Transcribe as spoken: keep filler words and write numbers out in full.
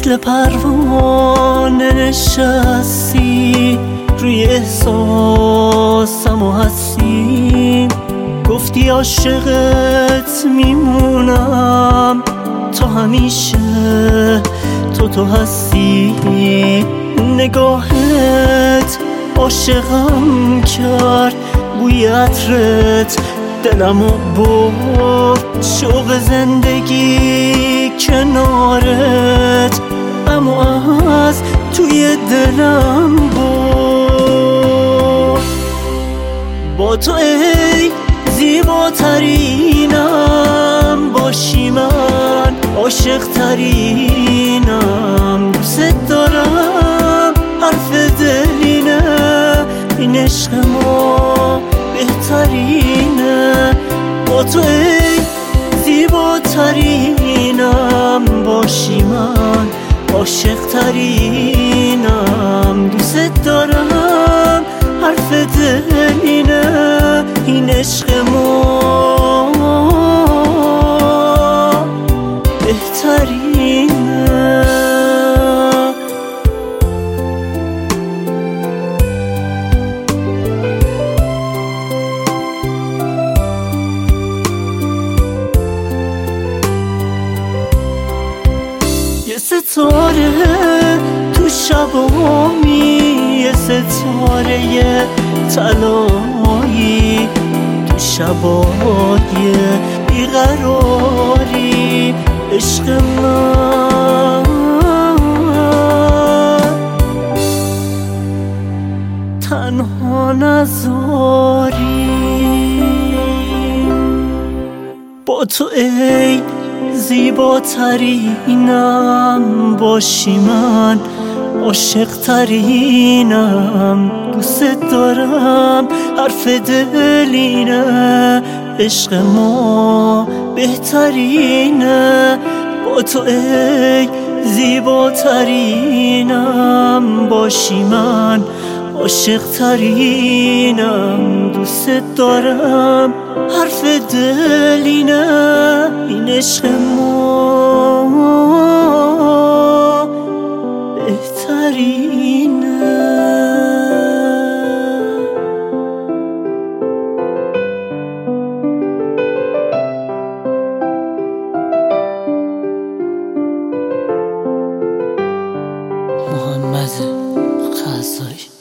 مثل پروانه نشستی روی احساسم و هستی. گفتی عاشقت میمونم تا همیشه، تو تو هستی. نگاهت عاشقم کرد، بوی عطرت دلمو برد. شوق زندگی کنارت اما از توی دلم برد. با تو ای زیباترینم باشی، من عاشق ترینم. دوست دارم، حرف دل اینه، این عشق ما بهترینه. با تو ای زیباترینم باشی، من عاشق ترینم. دوست دارم، حرف دل اینه، این عشق ما بهترینه. یه ستاره تو شبامی، یه ستاره طلایی تو شبای بیقراری. عشق من تنها نذاری. با تو ای زیباترینم باشی، من عاشق ترینم. دوست دارم، حرف دل اینه، عشق ما بهترینه. با تو ای زیباترینم باشی، من عاشق ترینم. دوست دارم، حرف دل اینه، این عشق ما بهترینه. محمد خزایی.